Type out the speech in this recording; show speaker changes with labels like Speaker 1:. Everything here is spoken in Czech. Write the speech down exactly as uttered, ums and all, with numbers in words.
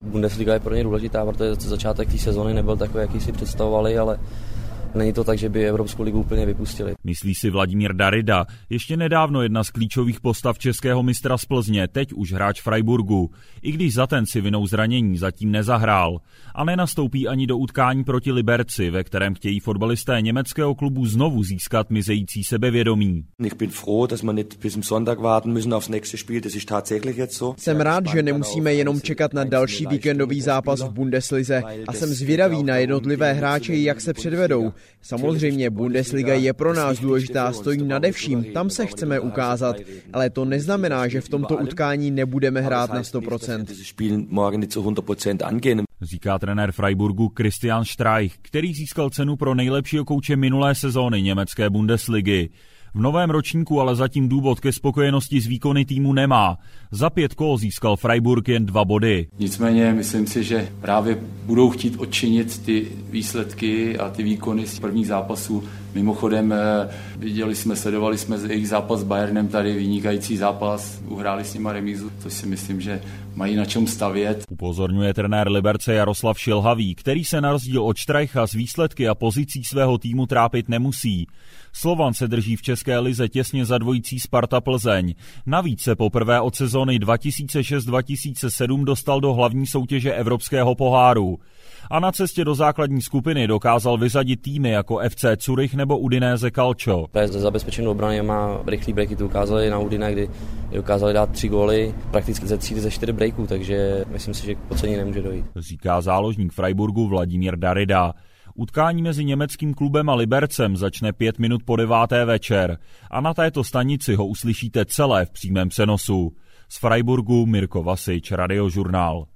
Speaker 1: Bundesliga je pro ně důležitá, protože začátek té sezony nebyl takový, jaký si představovali, ale není to tak, že by Evropskou ligu úplně vypustili.
Speaker 2: Myslí si Vladimír Darida, ještě nedávno jedna z klíčových postav českého mistra z Plzně, teď už hráč Freiburgu, i když za ten si vinou zranění zatím nezahrál. A nenastoupí ani do utkání proti Liberci, ve kterém chtějí fotbalisté německého klubu znovu získat mizející sebevědomí.
Speaker 3: Jsem rád, že nemusíme jenom čekat na další víkendový zápas v Bundeslize a jsem zvědavý na jednotlivé hráče, jak se předvedou. Samozřejmě Bundesliga je pro nás důležitá, stojí nade vším, tam se chceme ukázat, ale to neznamená, že v tomto utkání nebudeme hrát na sto procent.
Speaker 2: Říká trenér Freiburgu Christian Streich, který získal cenu pro nejlepšího kouče minulé sezóny německé Bundesligy. V novém ročníku ale zatím důvod ke spokojenosti z výkony týmu nemá. Za pět kol získal Freiburg jen dva body.
Speaker 4: Nicméně myslím si, že právě budou chtít odčinit ty výsledky a ty výkony z prvních zápasů. Mimochodem viděli jsme, sledovali jsme jejich zápas s Bayernem, tady vynikající zápas, uhráli s nima remízu, což si myslím, že mají na čem stavět.
Speaker 2: Upozorňuje trenér Liberce Jaroslav Šilhavý, který se na rozdíl od Streicha z výsledky a pozicí svého týmu trápit nemusí. Slovan se drží v české lize těsně za dvojicí Sparta Plzeň. Navíc se poprvé od sezóny dva tisíce šest dva tisíce sedm dostal do hlavní soutěže Evropského poháru. A na cestě do základní skupiny dokázal vyřadit týmy jako F C Zurich nebo Udinese Calcio.
Speaker 1: Za zabezpečenou obrany má rychlý breaky, to ukázali na Udine, kdy dokázali dát tři góly prakticky ze tří ze čtyř breaků, takže myslím si, že k podcenění nemůže dojít.
Speaker 2: Říká záložník Freiburgu Vladimír Darida. Utkání mezi německým klubem a Libercem začne pět minut po deváté večer a na této stanici ho uslyšíte celé v přímém přenosu. Z Freiburgu Mirko Vasič, Radiožurnál.